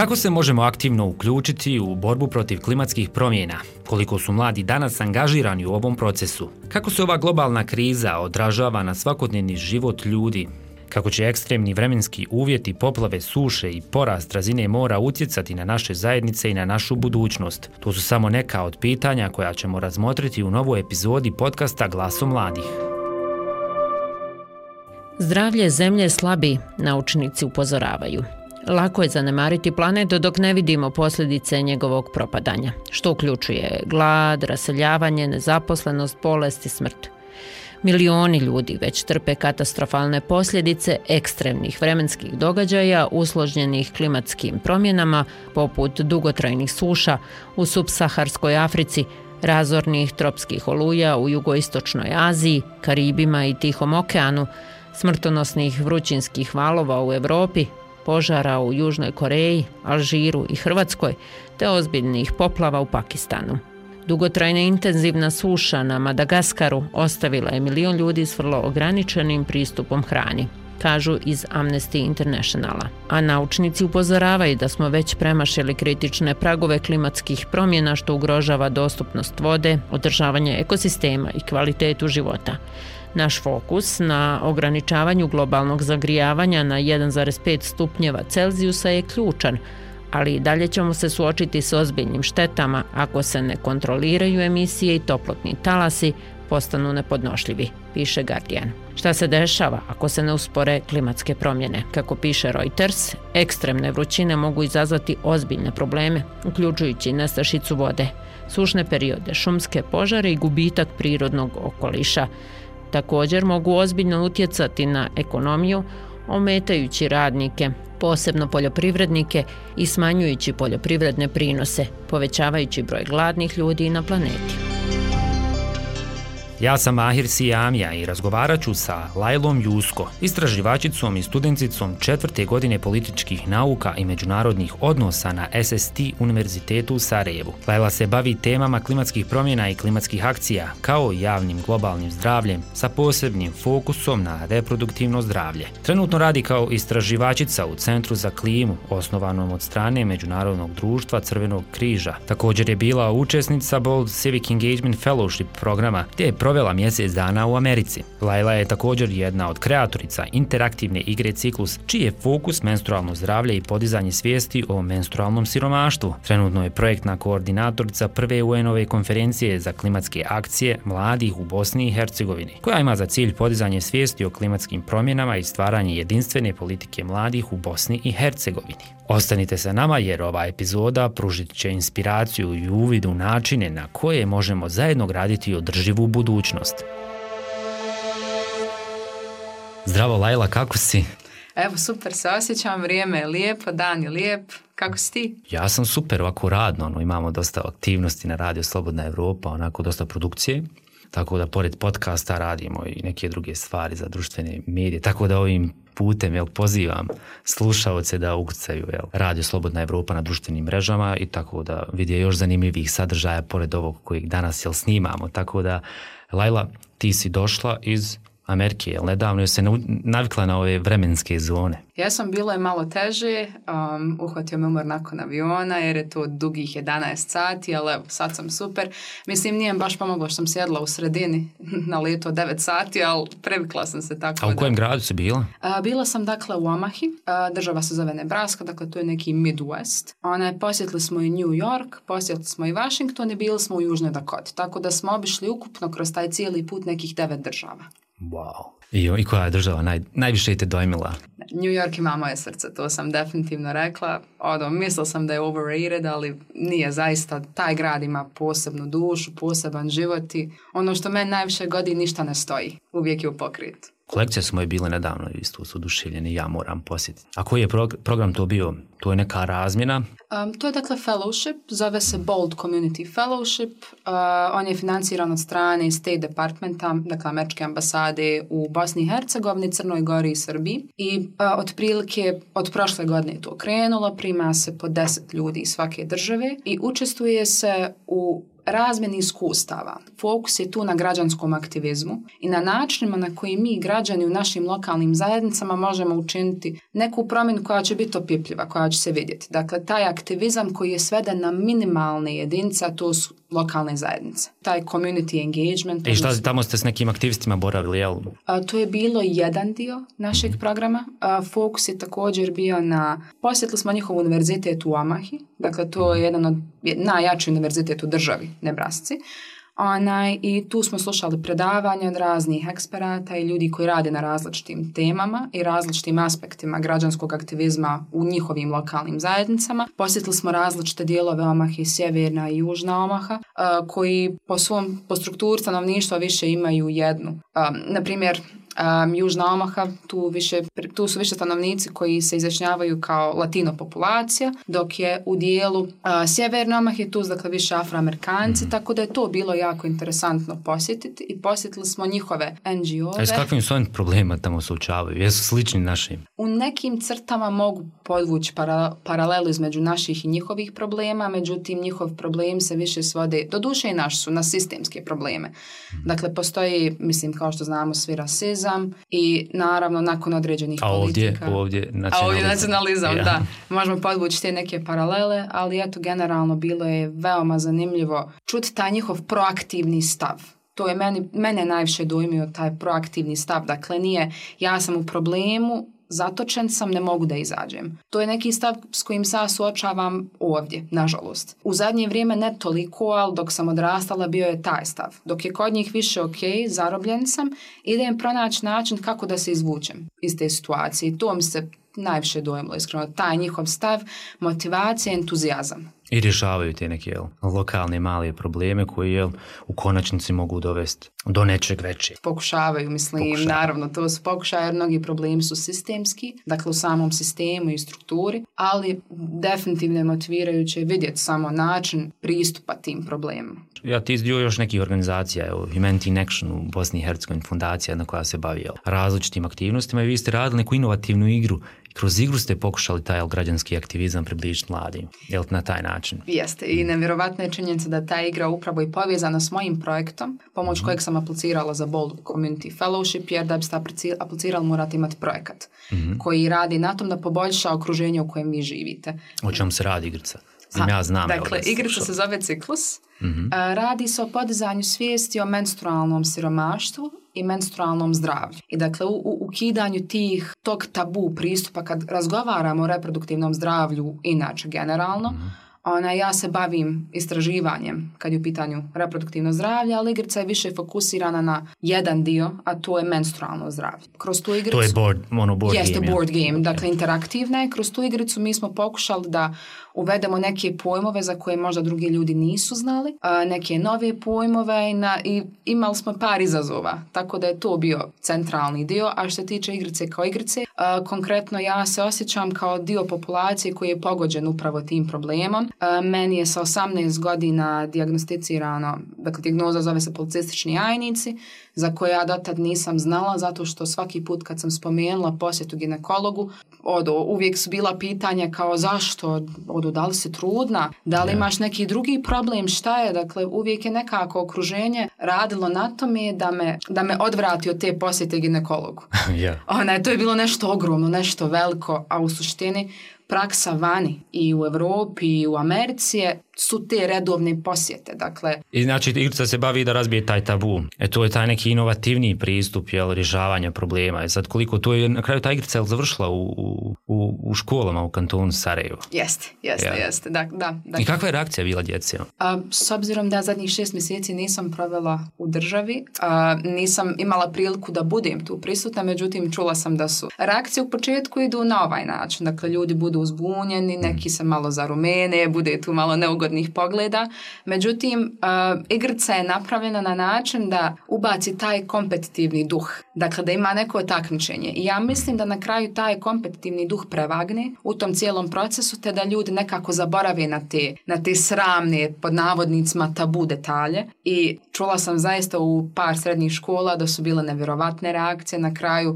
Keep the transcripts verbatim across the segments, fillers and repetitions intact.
Kako se možemo aktivno uključiti u borbu protiv klimatskih promjena? Koliko su mladi danas angažirani u ovom procesu? Kako se ova globalna kriza odražava na svakodnevni život ljudi? Kako će ekstremni vremenski uvjeti, poplave, suše i porast razine mora utjecati na naše zajednice i na našu budućnost? To su samo neka od pitanja koja ćemo razmotriti u novoj epizodi podcasta Glasom mladih. Zdravlje zemlje slabi, naučnici upozoravaju. Lako je zanemariti planet dok ne vidimo posljedice njegovog propadanja, što uključuje glad, raseljavanje, nezaposlenost, bolest i smrt. Milioni ljudi već trpe katastrofalne posljedice ekstremnih vremenskih događaja usloženih klimatskim promjenama poput dugotrajnih suša u subsaharskoj Africi, razornih tropskih oluja u jugoistočnoj Aziji, Karibima i Tihom okeanu, smrtonosnih vrućinskih valova u Europi, požara u Južnoj Koreji, Alžiru i Hrvatskoj, te ozbiljnih poplava u Pakistanu. Dugotrajna intenzivna suša na Madagaskaru ostavila je milion ljudi s vrlo ograničenim pristupom hrani, kažu iz Amnesty Internationala. A naučnici upozoravaju da smo već premašili kritične pragove klimatskih promjena što ugrožava dostupnost vode, održavanje ekosistema i kvalitetu života. Naš fokus na ograničavanju globalnog zagrijavanja na jedan zarez pet stupnjeva Celzijusa je ključan, ali i dalje ćemo se suočiti s ozbiljnim štetama ako se ne kontroliraju emisije i toplotni talasi postanu nepodnošljivi, piše Guardian. Šta se dešava ako se ne uspore klimatske promjene? Kako piše Reuters, ekstremne vrućine mogu izazvati ozbiljne probleme, uključujući nestašicu vode, sušne periode, šumske požare i gubitak prirodnog okoliša. Također mogu ozbiljno utjecati na ekonomiju, ometajući radnike, posebno poljoprivrednike i smanjujući poljoprivredne prinose, povećavajući broj gladnih ljudi na planeti. Ja sam Mahir Sijamija i razgovarat ću sa Lailom Jusko, istraživačicom i studenticom četvrte godine političkih nauka i međunarodnih odnosa na S S T univerzitetu u Sarajevu. Laila se bavi temama klimatskih promjena i klimatskih akcija, kao i javnim globalnim zdravljem, sa posebnim fokusom na reproduktivno zdravlje. Trenutno radi kao istraživačica u Centru za klimu, osnovanom od strane Međunarodnog društva Crvenog križa. Također je bila učesnica Bold Civic Engagement Fellowship programa, gdje je provela mjesec dana u Americi. Laila je također jedna od kreatorica interaktivne igre Ciklus, čiji je fokus menstrualno zdravlje i podizanje svijesti o menstrualnom siromaštvu. Trenutno je projektna koordinatorica prve U N-ove konferencije za klimatske akcije mladih u Bosni i Hercegovini, koja ima za cilj podizanje svijesti o klimatskim promjenama i stvaranje jedinstvene politike mladih u Bosni i Hercegovini. Ostanite sa nama jer ova epizoda pružit će inspiraciju i uvid u načine na koje možemo zajedno graditi održivu budućnost. Zdravo Laila, kako si? Evo, super se osjećam, vrijeme je lijepo, dan je lijep. Kako si ti? Ja sam super, ovako radno, ono, imamo dosta aktivnosti na Radio Slobodna Evropa, onako dosta produkcije, tako da pored podcasta radimo i neke druge stvari za društvene medije, tako da ovim putem jel, pozivam slušaoce da ukucaju jel, Radio Slobodna Evropa na društvenim mrežama i tako da vide još zanimljivih sadržaja pored ovog kojeg danas jel, snimamo. Tako da, Laila, ti si došla iz Amerike, jel nedavno je se navikla na ove vremenske zone. Ja sam, bilo je malo teže, um, uhvatio me umor nakon aviona jer je to dugih jedanaest sati, ali evo, sad sam super. Mislim, nije baš pomoglo što sam sjedla u sredini na letu od devet sati, ali previkla sam se tako. A u da... kojem gradu si bila? Uh, bila sam dakle u Omahi, uh, država se zove Nebraska, dakle to je neki Midwest. Ona, posjetili smo i New York, posjetili smo i Washington i bili smo u Južnoj Dakoti, tako da smo obišli ukupno kroz taj cijeli put nekih devet država. Wow. I, I koja je država naj, najviše te dojmila? New York ima moje srce, to sam definitivno rekla. Odo, mislila sam da je overrated, ali nije zaista. Taj grad ima posebnu dušu, poseban život i ono što meni najviše godi, ništa ne stoji. Uvijek je u pokrijetu. Kolekcije su moje bile nedavno isto su oduševljene, ja moram posjetiti. A koji je prog- program to bio? To je neka razmjena? Um, to je dakle fellowship, zove se Bold Community Fellowship. Uh, on je financiran od strane State Departmenta, dakle američke ambasade u Bosni i Hercegovini, Crnoj Gori i Srbiji. I uh, otprilike od prošle godine je to krenulo, prima se po deset ljudi iz svake države i učestvuje se u razmjeni iskustava. Fokus je tu na građanskom aktivizmu i na načinima na koji mi građani u našim lokalnim zajednicama možemo učiniti neku promjenu koja će biti opipljiva, koja će se vidjeti. Dakle, taj aktivizam koji je sveden na minimalne jedinice, a to su lokalne zajednice. Taj community engagement. I šta tamo ste s nekim aktivistima boravili, jel? A, to je bilo jedan dio našeg programa. A, fokus je također bio na, posjetili smo njihov univerzitet u Omahi, dakle to je jedan od najjači univerzitet u državi, Nebrasci. Onaj, i tu smo slušali predavanja od raznih eksperata i ljudi koji rade na različitim temama i različitim aspektima građanskog aktivizma u njihovim lokalnim zajednicama. Posjetili smo različite dijelove Omahe, sjeverna i južna Omaha, uh, koji po svom, po strukturi stanovništva više imaju jednu. Um, na primjer, Um, Južna Omaha, tu, više, tu su više stanovnici koji se izjašnjavaju kao latino populacija, dok je u dijelu uh, Sjeverne Omahe tu dakle više Afroamerikanci, mm. tako da je to bilo jako interesantno posjetiti i posjetili smo njihove en dži o-ve. A s kakvim su oni problema tamo suočavaju? Jesu slični našim? U nekim crtama mogu podvući para, paralelu između naših i njihovih problema, međutim njihov problem se više svode, doduše i naš su, na sistemske probleme. Mm. Dakle, postoji, mislim, kao što znamo, svi rasizam i naravno nakon određenih a ovdje, politika. Ovdje nacionalizam. A ovdje nacionalizam, ja. da. Možemo podvući te neke paralele, ali eto, generalno bilo je veoma zanimljivo čuti taj njihov proaktivni stav. To je meni, mene najviše dojmio taj proaktivni stav. Dakle, nije ja sam u problemu, zatočen sam, ne mogu da izađem. To je neki stav s kojim se ja suočavam ovdje, nažalost. U zadnje vrijeme ne toliko, ali dok sam odrastala bio je taj stav. Dok je kod njih više ok, zarobljen sam, idem pronaći način kako da se izvučem iz te situacije. To mi se najviše dojmilo, iskreno. Taj njihov stav, motivacija, entuzijazam. I rješavaju te neke jel, lokalne male probleme koji jel, u konačnici mogu dovesti do nečeg većeg. Pokušavaju, mislim, Pokušavaju. Naravno, to su pokušaje, jer mnogi problemi su sistemski, dakle u samom sistemu i strukturi, ali definitivno je motivirajuće vidjeti samo način pristupa tim problemima. Ja ti izdio još nekih organizacija, evo, Humanity in Action u Bosni i Hercegovini, fundacija na koja se bavi jel, različitim aktivnostima i vi ste radili neku inovativnu igru. Kroz igru ste pokušali taj građanski aktivizam približiti mladim, jel na taj način? Jeste, i nevjerovatna je činjenica da ta igra upravo i povezana s mojim projektom, pomoć mm-hmm. kojeg sam aplicirala za Bold Community Fellowship, jer da biste aplicirali morate imati projekat mm-hmm. koji radi na tom da poboljša okruženje u kojem vi živite. O čemu se radi igrica? Zim ja znam. Dakle, igrica se zove Ciklus. Mm-hmm. Radi se o podizanju svijesti o menstrualnom siromaštvu i menstrualnom zdravlju. I dakle, u, u ukidanju tih, tog tabu pristupa kad razgovaramo o reproduktivnom zdravlju, inače generalno, mm-hmm. Ona, ja se bavim istraživanjem kad je u pitanju reproduktivno zdravlje, ali igrica je više fokusirana na jedan dio, a to je menstrualno zdravlje. Kroz tu igricu... To je board, ono board jeste game. Jeste board game, dakle interaktivna je. Kroz tu igricu mi smo pokušali da uvedemo neke pojmove za koje možda drugi ljudi nisu znali, a neke nove pojmove i, na, i imali smo par izazova, tako da je to bio centralni dio, a što se tiče igrice kao igrice, a, konkretno ja se osjećam kao dio populacije koji je pogođen upravo tim problemom. A, meni je sa osamnaest godina dijagnosticirano, dakle dijagnoza zove se policistični jajnici, za koje ja dotad nisam znala, zato što svaki put kad sam spomenula posjetu ginekologu, odo, uvijek su bila pitanja kao zašto, odo, da li si trudna, da li imaš neki drugi problem, šta je, dakle uvijek je nekako okruženje radilo na tome da me, da me odvrati od te posjete ginekologu. yeah. Ona, to je bilo nešto ogromno, nešto veliko, a u suštini praksa vani i u Europi i u Americi su te redovne posjete. Dakle, i znači igrica se bavi da razbije taj tabu. E to je taj neki inovativni pristup jel, rješavanja problema. E sad koliko to je na kraju ta igrica je završila u, u, u školama u kantonu Sarajevo. Jeste, jeste, ja. jeste. Da, da, da. I kakva je reakcija bila djece? A, s obzirom da zadnjih šest mjeseci nisam provela u državi, a, nisam imala priliku da budem tu prisutna, međutim čula sam da su reakcije u početku idu na ovaj način. Dakle, ljudi budu uzbunjeni, neki se malo zarumene, bude tu malo neugodnih pogleda. Međutim, uh, igrica je napravljena na način da ubaci taj kompetitivni duh. Dakle, da ima neko takmičenje. I ja mislim da na kraju taj kompetitivni duh prevagne u tom cijelom procesu, te da ljudi nekako zaborave na te, na te sramne, pod navodnicima, tabu detalje. I čula sam zaista u par srednjih škola da su bile nevjerovatne reakcije na kraju.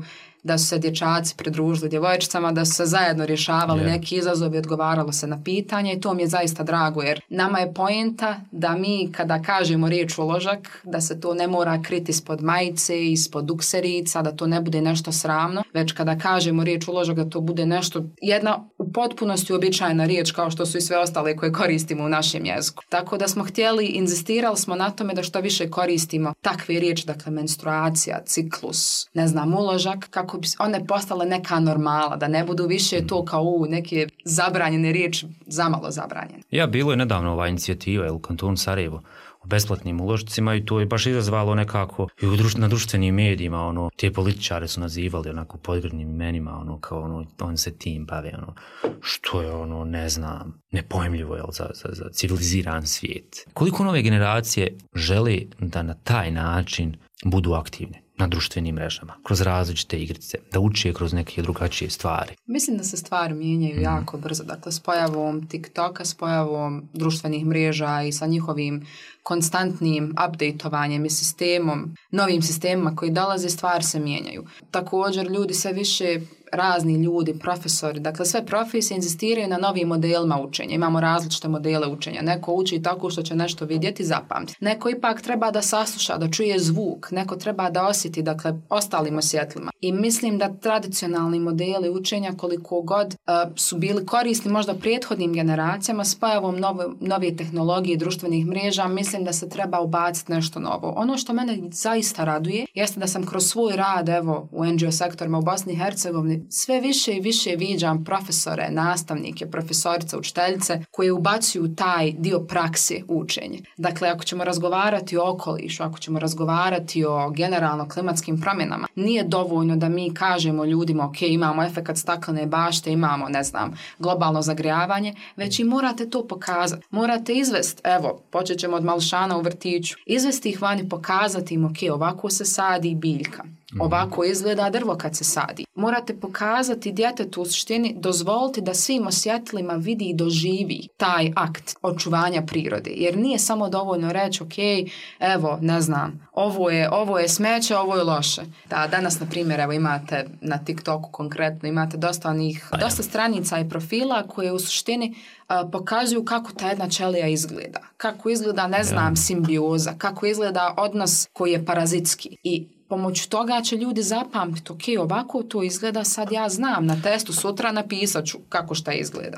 da su se dječaci pridružili djevojčicama, da su se zajedno rješavali yeah. neki izazovi, odgovaralo se na pitanje i to mi je zaista drago, jer nama je poenta da mi kada kažemo riječ uložak, da se to ne mora kriti ispod majice, ispod dukserica, da to ne bude nešto sramno, već kada kažemo riječ uložak da to bude nešto, jedna u potpunosti uobičajena riječ kao što su i sve ostale koje koristimo u našem jeziku. Tako da smo htjeli, inzistirali smo na tome da što više koristimo takve riječi, dakle menstruacija, ciklus, ne znam, uložak, kako bi one postale neka normala, da ne budu više to kao u neke zabranjene riječi, zamalo zabranjene. Ja, bilo je nedavno ova inicijativa u kantonu Sarajevo o besplatnim uložcima i to je baš izazvalo nekako i u društv, na društvenim medijima, ono, te političare su nazivali onako podgrdnim imenima, ono, kao ono, on se tim bave, ono, što je ono, ne znam, nepojmljivo, jel, za, za, za civiliziran svijet. Koliko nove generacije žele da na taj način budu aktivne na društvenim mrežama, kroz različite igrice, da uče kroz neke drugačije stvari? Mislim da se stvari mijenjaju mm. jako brzo. Dakle, s pojavom TikToka, s pojavom društvenih mreža i sa njihovim konstantnim updateovanjem i sistemom, novim sistemima koji dolaze, stvari se mijenjaju. Također, ljudi sve više, razni ljudi, profesori, dakle sve profesije inzistiraju na novim modelima učenja. Imamo različite modele učenja. Neko uči tako što će nešto vidjeti, zapamtiti. Neko ipak treba da sasluša, da čuje zvuk. Neko treba da osjeti, dakle, ostalim osjetlima. I mislim da tradicionalni modeli učenja, koliko god uh, su bili korisni možda prethodnim generacijama, s pojavom nove, nove tehnologije i društvenih mreža, mislim da se treba ubaciti nešto novo. Ono što mene zaista raduje jeste da sam kroz svoj rad, evo, u N G O sektorima u Bosni i Hercegovini, sve više i više viđam profesore, nastavnike, profesorice, učiteljice koje ubacuju taj dio prakse u učenje. Dakle, ako ćemo razgovarati o okolišu, ako ćemo razgovarati o generalno klimatskim promjenama, nije dovoljno da mi kažemo ljudima, ok, imamo efekat staklene bašte, imamo, ne znam, globalno zagrijavanje, već i morate to pokazati. Morate izvesti, evo, počet ćemo od malšana u vrtiću, izvesti ih vani, pokazati im, ok, ovako se sadi biljka. Ovako izgleda drvo kad se sadi. Morate pokazati djetetu u suštini, dozvoliti da svim osjetlima vidi i doživi taj akt očuvanja prirode. Jer nije samo dovoljno reći, ok, evo, ne znam, ovo je, ovo je smeće, ovo je loše. Da, danas, na primjer, evo imate na TikToku konkretno, imate dosta onih, dosta stranica i profila koje u suštini uh, pokazuju kako ta jedna ćelija izgleda. Kako izgleda, ne znam, simbioza, kako izgleda odnos koji je parazitski. I pomoću toga će ljudi zapamtiti, ok, ovako to izgleda, sad ja znam, na testu sutra napisat ću kako šta izgleda.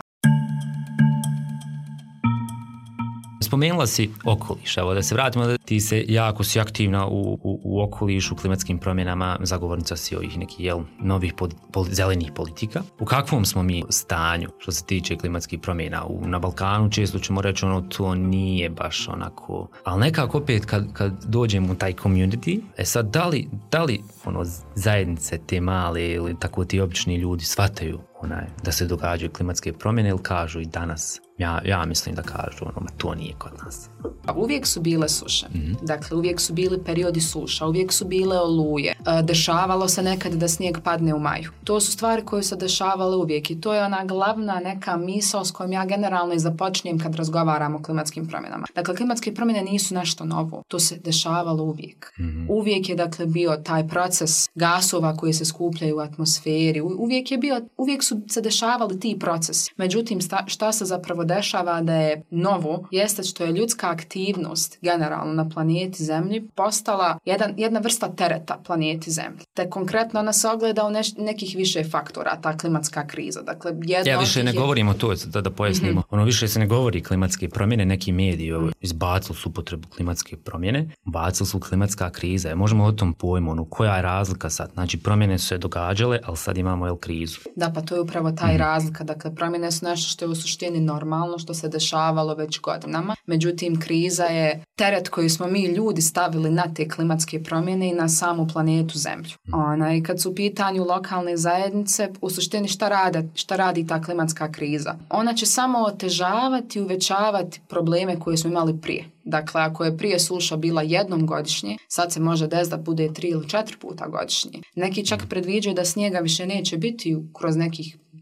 Spomenula si okoliš, evo da se vratimo, da ti se jako si aktivna u, u, u okolišu, klimatskim promjenama, zagovornica si ovih nekih jel, novih pol, pol, zelenih politika. U kakvom smo mi stanju što se tiče klimatskih promjena? U, na Balkanu često ćemo reći ono to nije baš onako, ali nekako opet kad, kad dođemo u taj community, e sad da li, da li ono, zajednice te male ili tako ti obični ljudi shvataju onaj, da se događaju klimatske promjene ili kažu i danas? Ja, ja mislim da kažu, ono, to nije kod nas. Uvijek su bile suše. Mm-hmm. Dakle, uvijek su bili periodi suša, uvijek su bile oluje. E, dešavalo se nekad da snijeg padne u maju. To su stvari koje se dešavale uvijek i to je ona glavna neka misao s kojom ja generalno i započinjem kad razgovaram o klimatskim promjenama. Dakle, klimatske promjene nisu nešto novo. To se dešavalo uvijek. Mm-hmm. Uvijek je, dakle, bio taj proces gasova koji se skupljaju u atmosferi. U, uvijek je bio, uvijek su se dešavali ti procesi. Međutim, sta, šta se zapravo dešava da je novo, jeste što je ljudska aktivnost generalno na planeti Zemlji postala jedan, jedna vrsta tereta planeti Zemlji. Te konkretno ona se ogleda u neš, nekih više faktora, ta klimatska kriza. Dakle, jedno ja više ne je... govorimo to, da, da pojasnimo. Mm-hmm. Ono više se ne govori klimatske promjene, neki mediji mm-hmm. izbacili su upotrebu klimatske promjene, bacili su klimatska kriza. Možemo o tom pojmu, ono, koja je razlika sad? Znači, promjene su se događale, ali sad imamo jel, krizu. Da, pa to je upravo taj mm-hmm. razlika. Dakle, promjene su nešto što je u suštini normalno, što se dešavalo već godinama. Međutim, kriza je teret koji smo mi ljudi stavili na te klimatske promjene i na samu planetu Zemlju. Ona, i kad su u pitanju lokalne zajednice, u suštini šta, rade, šta radi ta klimatska kriza? Ona će samo otežavati i uvećavati probleme koje smo imali prije. Dakle, ako je prije suša bila jednom godišnje, sad se može desiti da bude tri ili četiri puta godišnje. Neki čak predviđaju da snijega više neće biti kroz nekih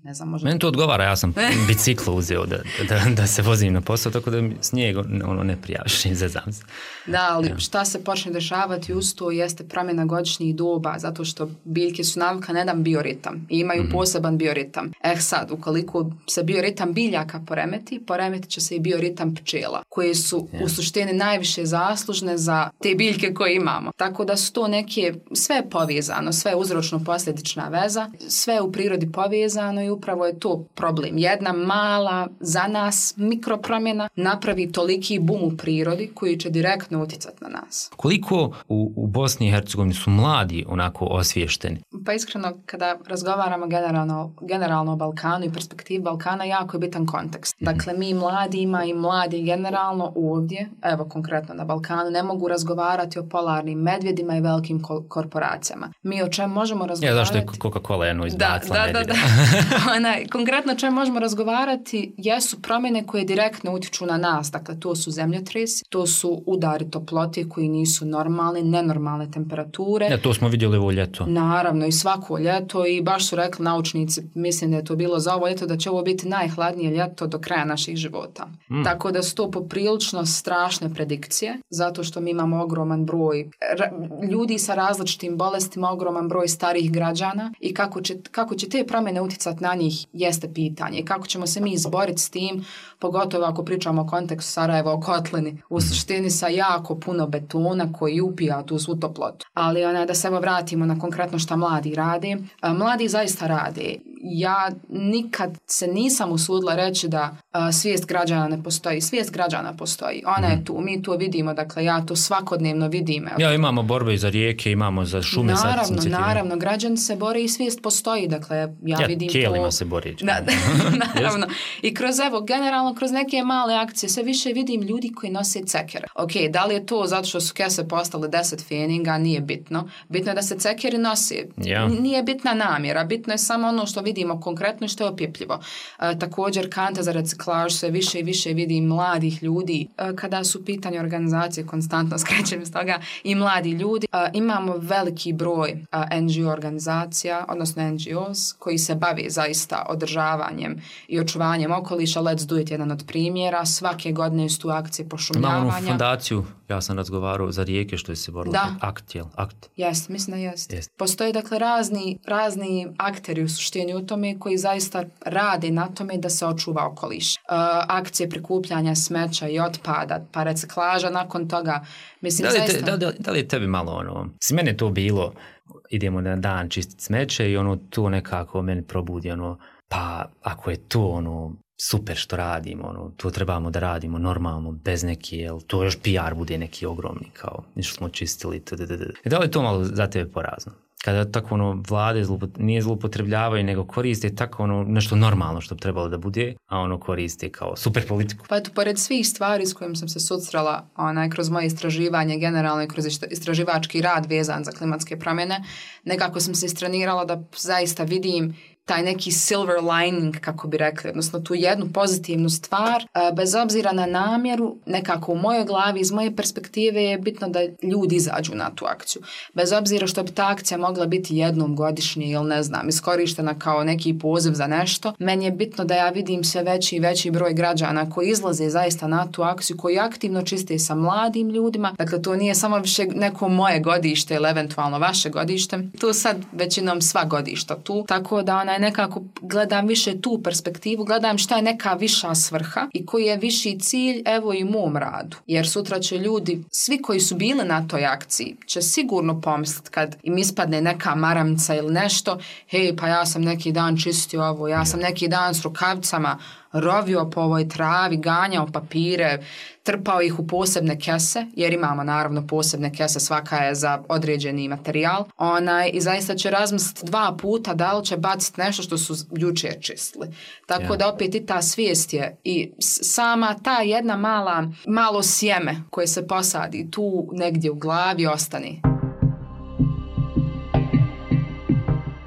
ne znam, možda... Meni to odgovara, ja sam biciklo uzeo da, da, da se vozim na posao, tako da mi snijeg ono, ne prijaviš, zezam se. Da, ali ja. Šta se počne dešavati uz to jeste promjena godišnjih doba, zato što biljke su navika na jedan bioritam i imaju mm-hmm. poseban bioritam. Eh sad, ukoliko se bioritam biljaka poremeti, poremetit će se i bioritam pčela, koje su ja. u suštini najviše zaslužne za te biljke koje imamo. Tako da su to neke, sve je povezano, sve je uzročno-posljedična veza, sve je u prirodi povezano i upravo je to problem. Jedna mala, za nas, mikropromjena napravi toliki bum u prirodi koji će direktno utjecati na nas. Koliko u, u Bosni i Hercegovini su mladi onako osviješteni? Pa iskreno, kada razgovaramo generalno, generalno o Balkanu i perspektivi Balkana, jako je bitan kontekst. Dakle, mi mladima i mladi generalno ovdje, evo konkretno na Balkanu, ne mogu razgovarati o polarnim medvjedima i velikim ko- korporacijama. Mi o čem možemo razgovarati... Ja, zašto je Coca-Cola jedno izbacila da, da, da, da. Ona, konkretno o čem možemo razgovarati jesu promjene koje direktno utječu na nas. Dakle, to su zemljotresi, to su udari toplote koji nisu normalne, nenormalne temperature. Ja, to smo vidjeli ovo ljeto. Naravno, i svako ljeto i baš su rekli naučnici, mislim da je to bilo za ovo ljeto, da će ovo biti najhladnije ljeto do kraja naših života. Mm. Tako da su to poprilično strašne predikcije, zato što mi imamo ogroman broj ra- ljudi sa različitim bolestima, ogroman broj starih građana i kako će, kako će te promjene utjecati na njih jeste pitanje. I kako ćemo se mi izboriti s tim, pogotovo ako pričamo o kontekstu Sarajeva o kotlini, u suštini sa jako puno betona koji upija tu svu toplotu. Ali ona, da se evo vratimo na konkretno šta mladi rade. Mladi zaista rade. Ja nikad se nisam usudila reći da a, svijest građana ne postoji. Svijest građana postoji. Ona je tu. Mi to vidimo. Dakle, ja to svakodnevno vidim. Ja, imamo borbe za rijeke, imamo za šume. Naravno, naravno. Građani se bore i svijest postoji. Dakle, ja, ja vidim to... Ja, tijelima se bori. Da, naravno. I kroz, evo, generalno, kroz neke male akcije sve više vidim ljudi koji nose cekere. Ok, da li je to zato što su kese postale deset feninga? Nije bitno. Bitno je da se cekeri nose. Ja. Nije bitna namjera. Bitno je samo ono što vidimo konkretno i što je opipljivo. E, također kante za reciklažu sve više i više vidim mladih ljudi. E, kada su pitanje organizacije, konstantno skrećem iz toga, i mladi ljudi. E, imamo veliki broj a, en dži o organizacija, odnosno en dži os, koji se bavi zaista održavanjem i očuvanjem okoliša. Let's do it, jedan od primjera. Svake godine su tu akcije pošumljavanja. Imamo onu fondaciju, ja sam razgovarao za rijeke što je se borilo. Da. Akt, jel? Akt. Jeste, mislim da jeste. Jest. Postoje dakle razni, razni akteri u suštini u tome koji zaista rade na tome da se očuva okoliš. Uh, akcije prikupljanja smeća i otpada, pa reciklaža nakon toga. Mislim, da, li te, zaista... da, da, da li je tebi malo ono, s mene to bilo, idemo na dan čistiti smeće i ono to nekako meni probudi ono, pa ako je to ono super što radimo, ono, to trebamo da radimo normalno, bez neke, jel, to još P R bude neki ogromni, kao, ništa smo čistili, tdd. Da li je to malo za tebe porazno? Kada tako ono vlade zlupot, nije zloupotrebljavaju, nego koriste tako ono nešto normalno što bi trebalo da bude, a ono koriste kao super politiku. Pa eto, pored svih stvari s kojim sam se susrela onaj, kroz moje istraživanje, generalno i kroz istraživački rad vezan za klimatske promjene, nekako sam se istrenirala da zaista vidim taj neki silver lining, kako bi rekli, odnosno tu jednu pozitivnu stvar, bez obzira na namjeru, nekako u mojoj glavi, iz moje perspektive je bitno da ljudi izađu na tu akciju. Bez obzira što bi ta akcija mogla biti jednom godišnje ili ne znam, iskorištena kao neki poziv za nešto, meni je bitno da ja vidim sve veći i veći broj građana koji izlaze zaista na tu akciju, koji aktivno čiste sa mladim ljudima. Dakle, to nije samo više neko moje godište ili eventualno vaše godište. Tu sad većinom sva godišta tu, tako da ona nekako gledam više tu perspektivu, gledam šta je neka viša svrha i koji je viši cilj, evo i u mom radu. Jer sutra će ljudi, svi koji su bili na toj akciji, će sigurno pomisliti kad im ispadne neka maramca ili nešto, hej, pa ja sam neki dan čistio ovo, ja sam neki dan s rukavicama rovio po ovoj travi, ganjao papire, trpao ih u posebne kese, jer imamo naravno posebne kese, svaka je za određeni materijal. Onaj, i zaista će razmisliti dva puta da li će baciti nešto što su jučer čistili. Tako yeah. da opet i ta svijest je i sama ta jedna mala, malo sjeme koje se posadi tu negdje u glavi ostane.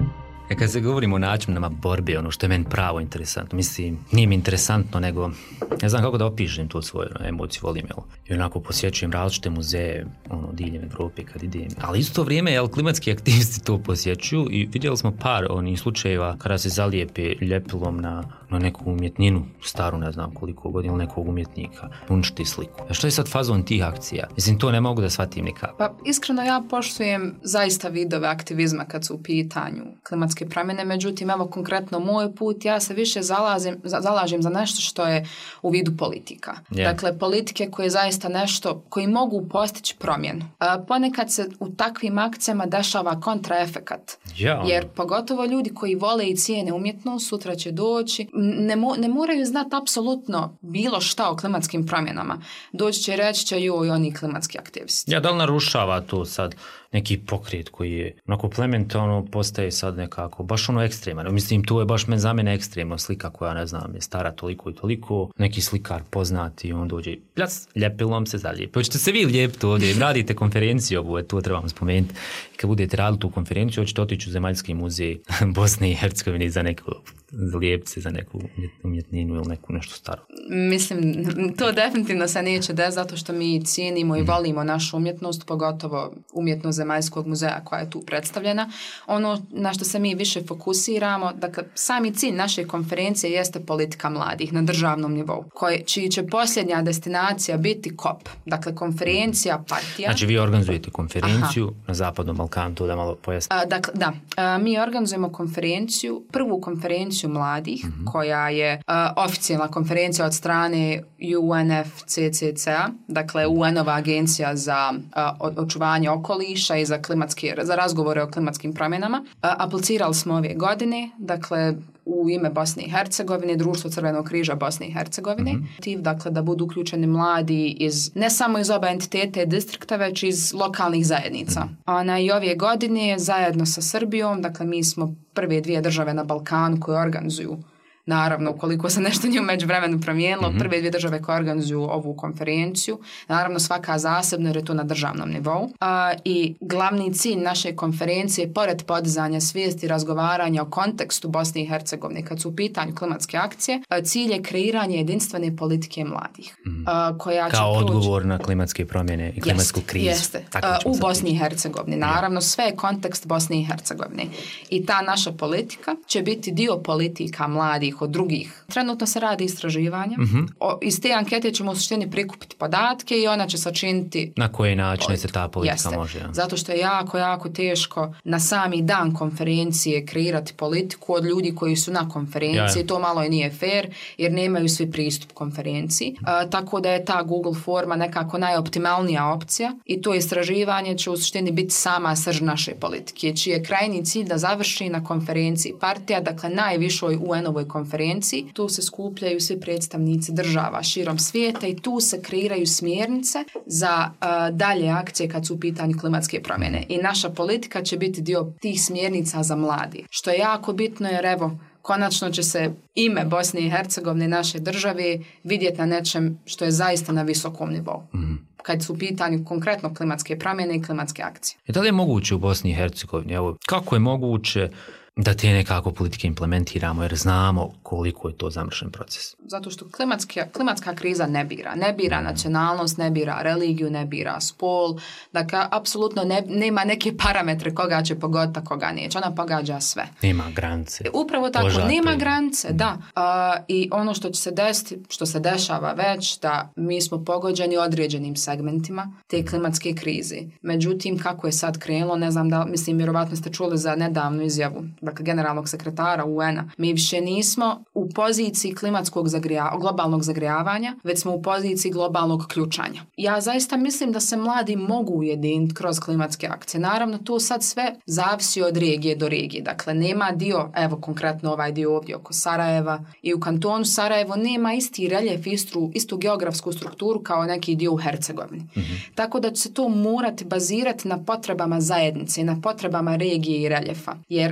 E kad se govorimo o načinama borbe, ono što je meni pravo interesantno, mislim, nije mi interesantno, nego ne znam kako da opišem tu svoju emociju, volim, jel? I onako posjećujem različite muzeje, ono, diljem Evrope kad idem. Ali isto vrijeme, jel, klimatski aktivisti to posjećuju i vidjeli smo par onih slučajeva kada se zalijepe ljepilom na, na neku umjetninu, staru, ne znam koliko godina, nekog umjetnika, uništi sliku. A što je sad fazon tih akcija? Mislim, to ne mogu da shvatim nikako. Pa, iskreno, ja poštujem zaista vidove aktivizma kad su u pitanju klimatske promjene, međutim, evo konkretno moj put, ja se više zalazim, zalažem za nešto što je u vidu politika. Yeah. Dakle, politike koje zaista nešto, koji mogu postići promjenu. A, ponekad se u takvim akcijama dešava kontraefekat. Yeah. Jer pogotovo ljudi koji vole i cijene umjetnost, sutra će doći, ne, mo, ne moraju znati apsolutno bilo šta o klimatskim promjenama. Doći će reći će joj oni klimatski aktivisti. Ja, da li narušava to sad neki pokret koji je onako plementalno postaje sad nekako baš ono ekstreman. Mislim, to je baš men, za mene ekstremno slika koja, ne znam, je stara toliko i toliko. Neki slikar poznati i on dođe pljac, ljepilom se zalijepi. Hoćete se vi lijepiti ovdje, radite konferenciju ovu, to trebam spomenuti. I kad budete radili tu konferenciju, hoćete otići u Zemaljski muzej Bosne i Hercegovine za neku zalijepci, za neku umjetninu ili neku nešto staro. Mislim, to definitivno se neće desiti zato što mi cijenimo i volimo našu umjetnost, pogotovo umjetnost Zemaljskog muzeja koja je tu predstavljena. Ono na što se mi više fokusiramo, dakle, sami cilj naše konferencije jeste politika mladih na državnom nivou, koji, čiji će posljednja destinacija biti kop. Dakle, konferencija, partija. Znači, vi organizujete konferenciju Aha. na Zapadnom Balkanu, to da malo pojasnimo. Dakle, da. A, mi organizujemo konferenciju, prvu konferenciju mladih, mm-hmm. koja je a, oficijalna konferencija od strane U N F C C C-a, dakle, U N-ova agencija za a, očuvanje okoliša i za klimatske, za razgovore o klimatskim promjenama. A, aplicirali smo ove godine, dakle, u ime Bosne i Hercegovine, Društvo Crvenog križa Bosne i Hercegovine. Mm-hmm. Dakle, da budu uključeni mladi iz, ne samo iz oba entitete distrikta, već iz lokalnih zajednica. Mm-hmm. Ona i ove godine, zajedno sa Srbijom, dakle, mi smo prve dvije države na Balkanu koje organizuju, naravno, ukoliko se nešto nije u međuvremenu promijenilo, mm-hmm. prve dvije države koje organizuju ovu konferenciju, naravno svaka zasebno jer je to na državnom nivou. A, I glavni cilj naše konferencije, pored podizanja svijesti i razgovaranja o kontekstu Bosne i Hercegovine, kad su u pitanju klimatske akcije, a, cilj je kreiranje jedinstvene politike mladih. Mm-hmm. A, koja Kao će odgovor na klimatske promjene i klimatsku krizu. Jeste, u Bosni i Hercegovini. Naravno, sve je kontekst Bosne i Hercegovine. I ta naša politika će biti dio politika mladih od drugih. Trenutno se radi istraživanja. Mm-hmm. O, iz te ankete ćemo u suštini prikupiti podatke i ona će sačiniti na koji način politiku. Se ta politika Jeste. Može. Ja. Zato što je jako, jako teško na sami dan konferencije kreirati politiku od ljudi koji su na konferenciji. Ja. To malo i nije fair jer nemaju svi pristup konferenciji. A, tako da je ta Google forma nekako najoptimalnija opcija i to istraživanje će u suštini biti sama srž naše politike, čiji je krajnji cilj da završi na konferenciji partija, dakle najvišoj U N-ovoj konferenciji. Tu se skupljaju svi predstavnici država širom svijeta i tu se kreiraju smjernice za uh, dalje akcije kad su u pitanju klimatske promjene. I naša politika će biti dio tih smjernica za mladi. Što je jako bitno jer evo, konačno će se ime Bosne i Hercegovine, naše države, vidjeti na nečem što je zaista na visokom nivou. Mm. Kad su u pitanju konkretno klimatske promjene i klimatske akcije. I da li je moguće u Bosni i Hercegovini? Evo, kako je moguće da te nekako politike implementiramo jer znamo koliko je to zamršen proces? Zato što klimatska, klimatska kriza ne bira. Ne bira nacionalnost, ne bira religiju, ne bira spol. Dakle, apsolutno ne, nema neke parametre koga će pogoditi, koga neće. Ona pogađa sve. Nema granice. Upravo tako, Požate. Nema granice, da. Uh, I ono što će se desiti, što se dešava već, da mi smo pogođeni određenim segmentima te klimatske krize. Međutim, kako je sad krenulo, ne znam da, mislim, vjerovatno ste čuli za nedavnu izjavu, dakle, generalnog sekretara U N-a. Mi više nismo u poziciji klimatskog zagrija, globalnog zagrijavanja, već smo u poziciji globalnog ključanja. Ja zaista mislim da se mladi mogu ujediniti kroz klimatske akcije. Naravno, to sad sve zavisi od regije do regije. Dakle, nema dio, evo konkretno ovaj dio ovdje oko Sarajeva i u kantonu Sarajevo nema isti reljef, istu, istu geografsku strukturu kao neki dio u Hercegovini. Mm-hmm. Tako da će se to morati bazirati na potrebama zajednice, na potrebama regije i reljefa. Jer nećemo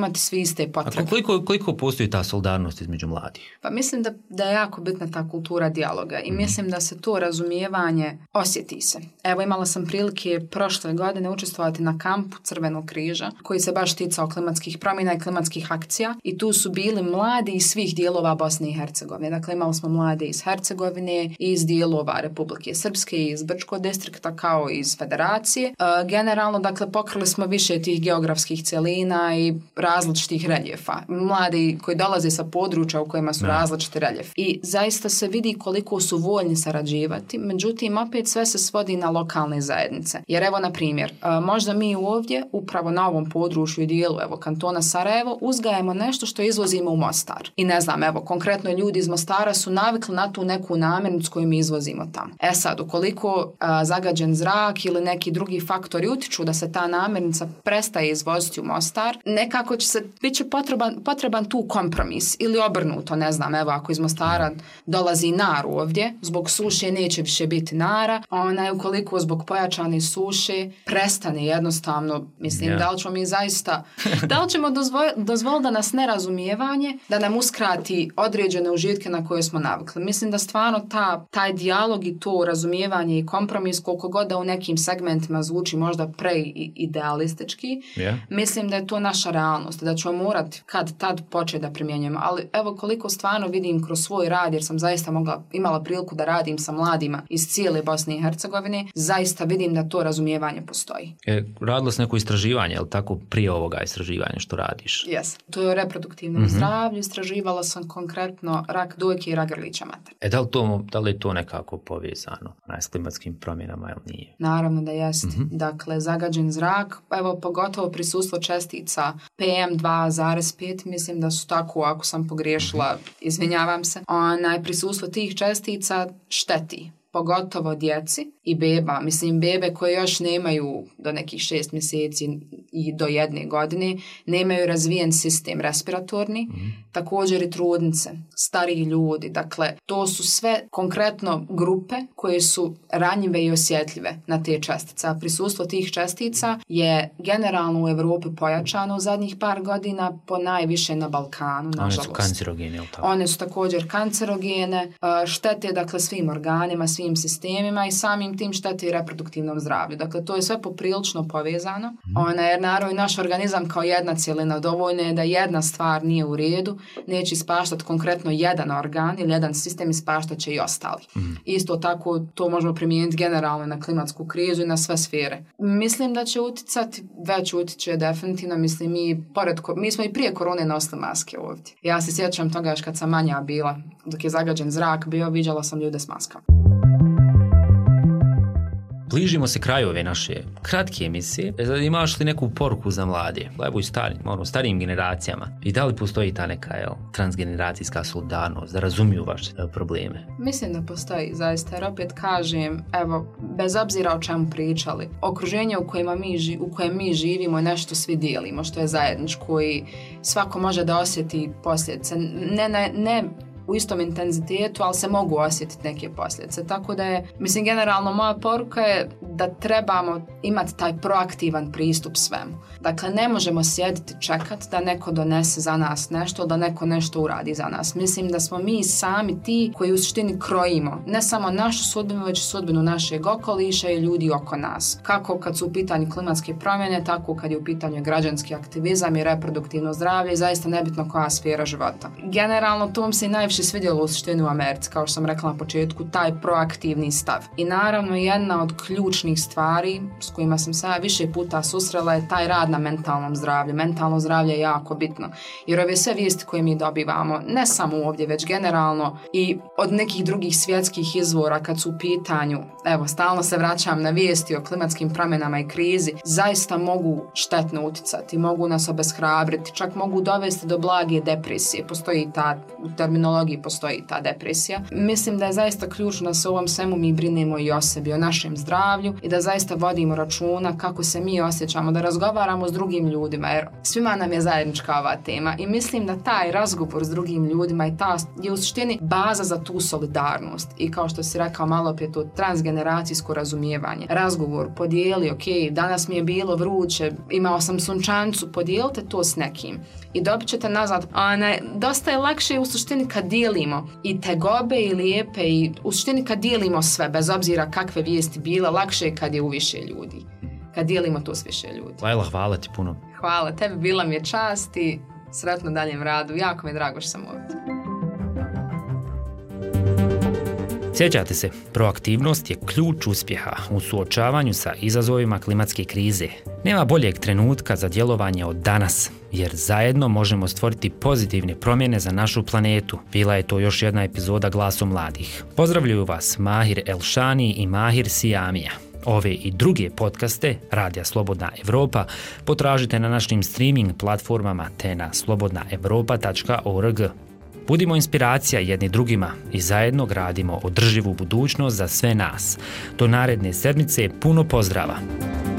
imati svi iste potrebe. A koliko, koliko postoji ta solidarnost između mladih? Pa mislim da, da je jako bitna ta kultura dijaloga i mm. mislim da se to razumijevanje osjeti se. Evo, imala sam prilike prošle godine učestvovati na kampu Crvenog križa koji se baš ticao klimatskih promjena i klimatskih akcija i tu su bili mladi iz svih dijelova Bosne i Hercegovine. Dakle, imali smo mlade iz Hercegovine i iz dijelova Republike Srpske i iz Brčkog distrikta kao i iz Federacije. E, generalno, dakle, pokrili smo više tih geografskih celina i različitih reljefa. Mladi koji dolaze sa područja u kojima su ne. različiti reljefi. I zaista se vidi koliko su voljni sarađivati, međutim, opet sve se svodi na lokalne zajednice. Jer evo, na primjer, e, možda mi ovdje, upravo na ovom području i dijelu, evo, kantona Sarajevo, uzgajamo nešto što izvozimo u Mostar. I ne znam, evo, konkretno ljudi iz Mostara su navikli na tu neku namirnicu koju mi izvozimo tamo. E sad, ukoliko a, zagađen zrak ili neki drugi faktori utiču da se ta namirnica prestaje izvoziti u Mostar, nekako će se, bit će potreban, potreban tu kompromis ili obrnuto, ne znam, evo, ako iz Mostara dolazi nar ovdje, zbog suše neće više biti nara, onaj, ukoliko zbog pojačane suše prestane jednostavno, mislim, yeah. da li ćemo mi zaista, da li ćemo dozvoliti dozvol da nas nerazumijevanje, da nam uskrati određene užitke na koje smo navikli. Mislim da stvarno ta, taj dijalog i to razumijevanje i kompromis, koliko god da u nekim segmentima zvuči možda preidealistički, yeah. mislim da je to naša realnost, da ćemo morati kad tad početi da primjenjujemo. Ali evo koliko stvarno vidim kroz svoj rad, jer sam zaista mogla, imala priliku da radim sa mladima iz cijele Bosne i Hercegovine, zaista vidim da to razumijevanje postoji. E, radilo se neko istraživanje, je li tako, prije ovoga istraživanja što radiš? Jes. To je o reproduktivnom mm-hmm. zdravlju. Istraživala sam konkretno rak dojke i rak grlića maternice. E, da li, to, da li je to nekako povezano s klimatskim promjenama ili nije? Naravno da jeste. Mm-hmm. Dakle, zagađen zrak, evo pogotovo prisustvo čestica P M dva zarez pet, mislim da su tako, ako sam pogriješila, mm-hmm. izvinjavam se, onaj prisustvo tih čestica šteti. Pogotovo djeci i beba, mislim bebe koje još nemaju do nekih šest mjeseci i do jedne godine, nemaju razvijen sistem respiratorni, mm. također i trudnice, stariji ljudi, dakle to su sve konkretno grupe koje su ranjive i osjetljive na te čestice. Prisustvo tih čestica je generalno u Europi pojačano u zadnjih par godina, po najviše na Balkanu, nažalost. One su kancerogene, ili tako? One su također kancerogene, štete dakle svim organima, svim sistemima i samim tim štete i reproduktivnom zdravlju. Dakle, to je sve poprilično povezano. Mm. Ona, jer naravno i naš organizam kao jedna cjelina, dovoljno je da jedna stvar nije u redu, neće ispaštati konkretno jedan organ ili jedan sistem, ispaštat će i ostali. Mm. Isto tako to možemo primijeniti generalno na klimatsku krizu i na sve sfere. Mislim da će uticati, već utiče definitivno, mislim mi, pored, mi smo i prije korone nosili maske ovdje. Ja se sjećam toga još kad sam manja bila, dok je zagađen zrak bio, viđala sam ljude s maskama. Bližimo se kraju ove naše kratke emisije. Imaš li neku poruku za mlade? Evo i starim, ono, starijim generacijama. I da li postoji ta neka jel, transgeneracijska solidarnost, da razumiju vaše probleme? Mislim da postoji, zaista. Jer opet kažem, evo, bez obzira o čemu pričali, okruženje u, kojima mi, u kojem mi živimo je nešto svi dijelimo, što je zajedničko i svako može da osjeti posljedice. Ne, ne, ne u istom intenzitetu, ali se mogu osjetiti neke posljedice. Tako da je, mislim, generalno moja poruka je da trebamo imati taj proaktivan pristup svemu. Dakle, ne možemo sjediti čekati da neko donese za nas nešto, da neko nešto uradi za nas. Mislim da smo mi sami ti koji u suštini krojimo ne samo našu sudbinu, već sudbinu našeg okoliša i ljudi oko nas. Kako kad su u pitanju klimatske promjene, tako kad je u pitanju građanski aktivizam i reproduktivno zdravlje i zaista nebitno koja sfera života. Generalno, to mi se i najviše svidjelo u suštini u Americi, kao što sam rekla na početku, taj proaktivni stav. I naravno, jedna od ključnih stvari s kojima sam se više puta susrela je taj rad na mentalnom zdravlju. Mentalno zdravlje je jako bitno. Jer ove sve vijesti koje mi dobivamo, ne samo ovdje, već generalno i od nekih drugih svjetskih izvora kad su u pitanju, evo, stalno se vraćam na vijesti o klimatskim promjenama i krizi, zaista mogu štetno uticati, mogu nas obeshrabriti, čak mogu dovesti do blage depresije. Postoji ta, u terminologiji postoji ta depresija. Mislim da je zaista ključno da se u ovom svemu mi brinemo i o sebi, o našem zdravlju i da zaista vodimo računa kako se mi osjećamo, da razgovaramo s drugim ljudima, jer svima nam je zajednička ova tema i mislim da taj razgovor s drugim ljudima i ta je u suštini baza za tu solidarnost i kao što si rekao malo prije, to transgeneracijsko razumijevanje. Razgovor, podijeli, ok, danas mi je bilo vruće, imao sam sunčancu, podijelite to s nekim i dobit ćete nazad. A ne, dosta je lakše u suštini kad dijelimo i tegobe i lijepe i u suštini kad dijelimo sve, bez obzira kakve vijesti bile, lakše je kad je u više ljudi. Kad dijelimo to s više ljudi. Lajla, hvala ti puno. Hvala tebi, bila mi je čast i sretno daljem radu. Jako mi je drago što sam ovdje. Sjećate se, proaktivnost je ključ uspjeha u suočavanju sa izazovima klimatske krize. Nema boljeg trenutka za djelovanje od danas, jer zajedno možemo stvoriti pozitivne promjene za našu planetu. Bila je to još jedna epizoda Glasom mladih. Pozdravljaju vas Mahir Elšani i Mahir Sijamija. Ove i druge podcaste Radija Slobodna Evropa potražite na našim streaming platformama te na slobodna evropa tačka org. Budimo inspiracija jedni drugima i zajedno gradimo održivu budućnost za sve nas. Do naredne sedmice puno pozdrava!